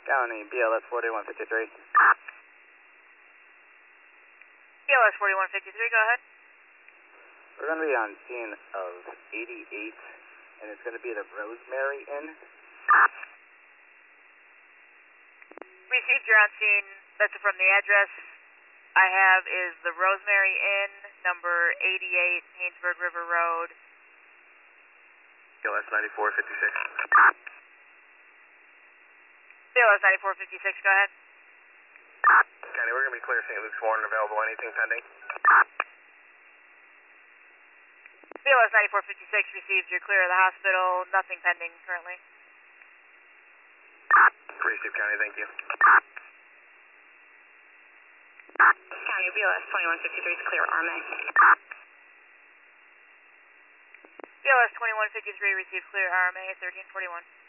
County, BLS 4153. BLS 4153, go ahead. We're going to be on scene of 88, and it's going to be the Rosemary Inn. Received, you're on scene. That's from the address I have is the Rosemary Inn, number 88, Haynesburg River Road. BLS 9456. BLS 9456, go ahead. County, we're going to be clear St. Luke's Warren, available. Anything pending? BLS 9456 received, you're clear of the hospital. Nothing pending currently. Received, County, thank you. County, BLS 2153 is clear, RMA. BLS 2153 received, clear RMA 1341.